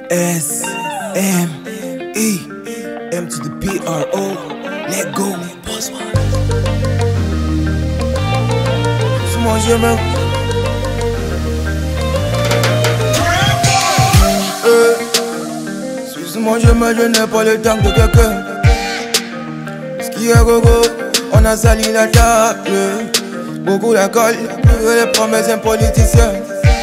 S-M-E M to the P-R-O. Let go. C'est mon jeu, man. Suis-moi, je n'ai pas le temps de quelqu'un. Ce qui est gogo, on a sali la table. Beaucoup la colle, les promesses d'un politicien.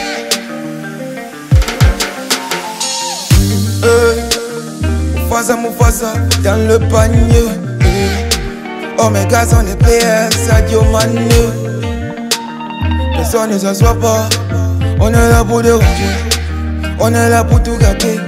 Mufasa, dans le panier. Oh mes gars sont les PS, Sadio Mané. Personne ne s'assoit pas. On est là pour déranger. On est là pour tout gâter.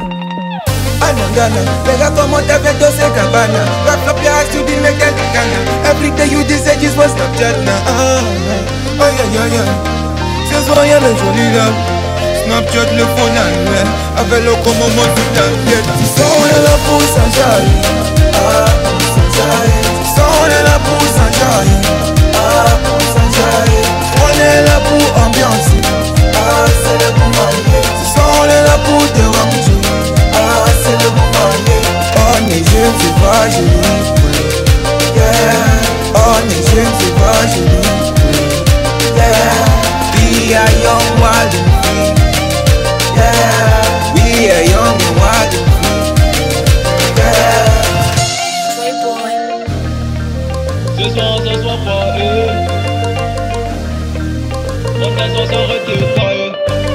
Les gars comment t'as fait tous ces cabanes. Rap up your ass to the make them gana. Every day you decide just for Snapchat now. Oh yeah. Ce soir y'a les jolies dames. Snapchat le phone annuel. Avec le comment moi toute la tête. On est là pour s'enjailler. Pour s'enjailler. On est là pour s'enjailler. Pour s'enjailler. On est là pour ambiancer. C'est le bon manier. On est là pour déranger. C'est le bon manier. Oh mes yeux c'est pas joli. Yeah. Oh mes yeux c'est pas joli. Yeah. We are young, wild and free. Yeah. We are young and wild and free. Yeah. Ce soir pas eux. On a sans s'arrêter pas eux.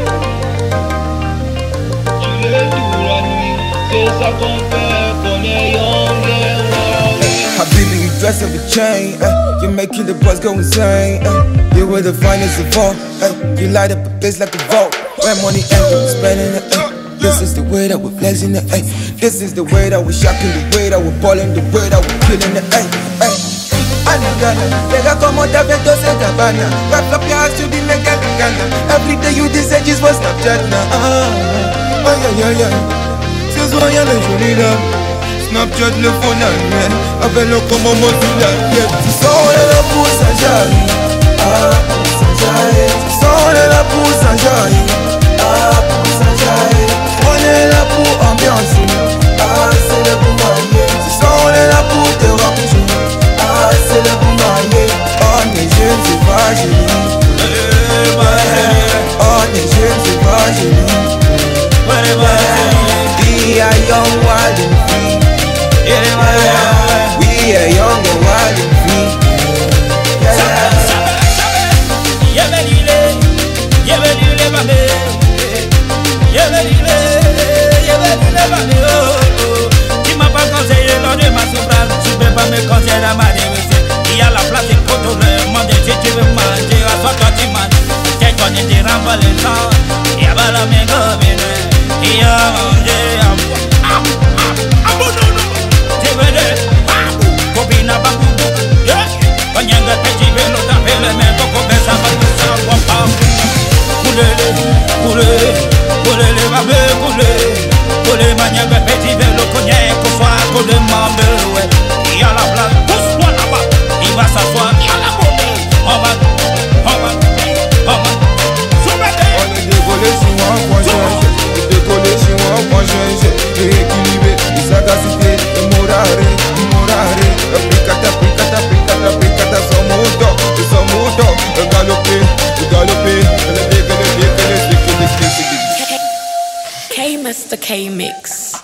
Tu le tout la nuit. C'est ça qu'on fait, qu'on est young and wild. Habibi, you dress up a chain. You're making the boys go insane. You were the finest of all. You light up a place like a vault. Where money ain't, you spending it. This is the way that we're flexing it. This is the way that we're shocking, the way that we're balling, the way that we're killing it. Les gars, comment t'as fait tous ces cabanes? Rap up your ass to the make them gana. Every day you decide just for Snapchat now. Oh yeah. Ce soir y'a les jolies dames. Snapchat le phone annuel. Avec le comment moi toute la tête. On est là pour s'enjailler. Pour s'enjailler. On est là pour s'enjailler. Pour s'enjailler. On est là pour ambiancer. C'est le bon manier. On est là pour déranger. C'est le bon manier. Oh mes yeux c'est pas joli. Oh mes yeux c'est pas joli. We are young, wild and free. We are young and wild and free. Tu m'as pas conseillé lors de ma souffrance. Tu peux pas me conseiller à ma démission. Il y a la place pour tout le monde. Si tu veux manger, assois toi tu manges. Qu'est-ce qu'on est dit, renvoie le sang. Il y a pas la main comme une. Il y a mangé à boire. Tu veux le babou. Copine à babou. Quand il y a un gars qui veut l'autre appelle le même. Quand on fait ça, va tout ça. Coulez, babé, coulez, maniaque, petit vélo, cognac, qu'on soit, coulez, mambe, ouais. Il y a la place, pousse-toi là-bas. Il va s'asseoir, il y a la monnaie. On va. Soumettez. On est décollé sur moi, point changer. Décollé sur moi, point changer. Rééquilibré, sagacité, morare. Picata, son moto. Galoper. K-Mr. K-Mix.